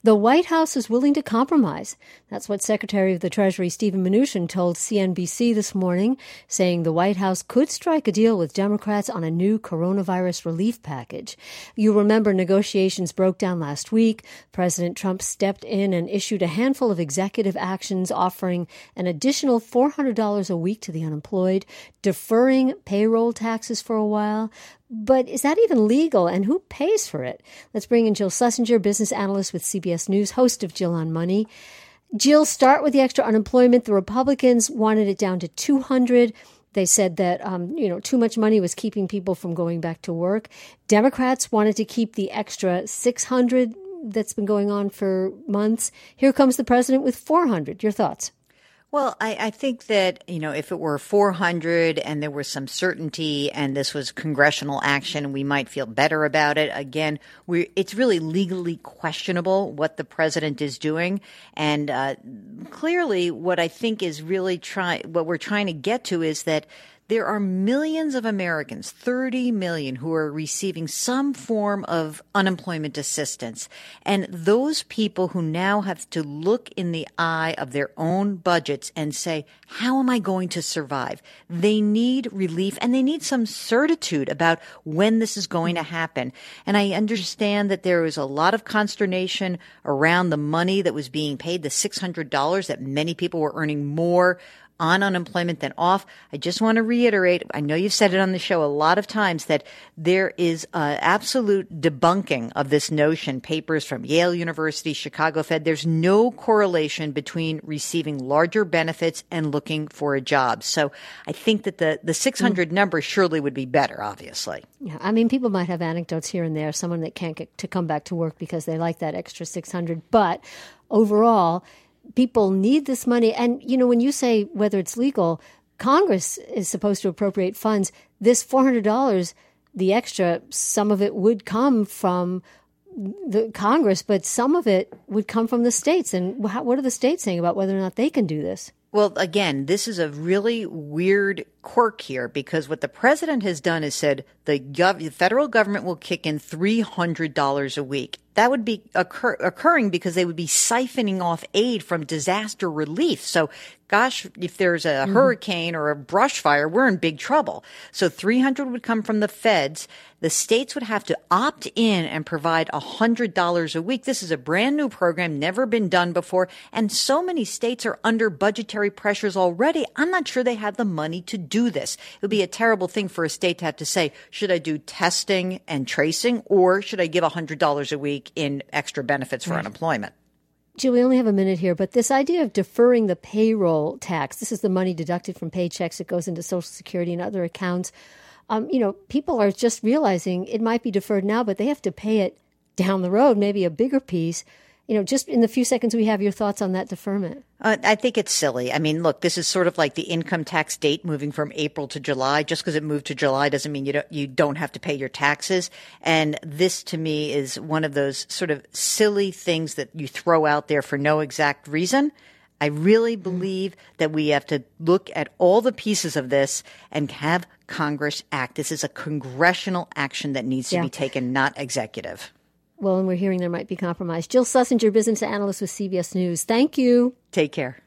the White House is willing to compromise. That's what Secretary of the Treasury Steven Mnuchin told CNBC this morning, saying the White House could strike a deal with Democrats on a new coronavirus relief package. You remember negotiations broke down last week. President Trump stepped in and issued a handful of executive actions offering an additional $400 a week to the unemployed, deferring payroll taxes for a while. But is that even legal, and who pays for it? Let's bring in Jill Schlesinger, business analyst with CBS News, host of Jill on Money. Jill, start with the extra unemployment. The Republicans wanted it down to 200. They said that, too much money was keeping people from going back to work. Democrats wanted to keep the extra 600 that's been going on for months. Here comes the president with 400. Your thoughts? Well, I think that, if it were 400 and there was some certainty and this was congressional action, we might feel better about it. Again, it's really legally questionable what the president is doing. And clearly what I think is really what we're trying to get to is that there are millions of Americans, 30 million, who are receiving some form of unemployment assistance. And those people who now have to look in the eye of their own budgets and say, how am I going to survive? They need relief and they need some certitude about when this is going to happen. And I understand that there was a lot of consternation around the money that was being paid, the $600, that many people were earning more on unemployment than off. I just want to reiterate, I know you've said it on the show a lot of times, that there is absolute debunking of this notion. Papers from Yale University, Chicago Fed, there's no correlation between receiving larger benefits and looking for a job. So I think that the 600 number surely would be better, obviously. Yeah, I mean, people might have anecdotes here and there, someone that can't get to come back to work because they like that extra 600. But overall, people need this money. And, when you say whether it's legal, Congress is supposed to appropriate funds. This $400, the extra, some of it would come from the Congress, but some of it would come from the states. And what are the states saying about whether or not they can do this? Well, again, this is a really weird quirk here, because what the president has done is said the federal government will kick in $300 a week. That would be occurring because they would be siphoning off aid from disaster relief. So, gosh, if there's a hurricane or a brush fire, we're in big trouble. So 300 would come from the feds. The states would have to opt in and provide $100 a week. This is a brand new program, never been done before. And so many states are under budgetary pressures already. I'm not sure they have the money to do this. It would be a terrible thing for a state to have to say, should I do testing and tracing, or should I give $100 a week in extra benefits for unemployment? Jill, we only have a minute here, but this idea of deferring the payroll tax, this is the money deducted from paychecks that goes into Social Security and other accounts. People are just realizing it might be deferred now, but they have to pay it down the road, maybe a bigger piece. Just in the few seconds we have, your thoughts on that deferment. I think it's silly. I mean, look, this is sort of like the income tax date moving from April to July. Just because it moved to July doesn't mean you don't have to pay your taxes. And this, to me, is one of those sort of silly things that you throw out there for no exact reason. I really believe that we have to look at all the pieces of this and have Congress act. This is a congressional action that needs to be taken, not executive. Well, and we're hearing there might be compromise. Jill Schlesinger, business analyst with CBS News. Thank you. Take care.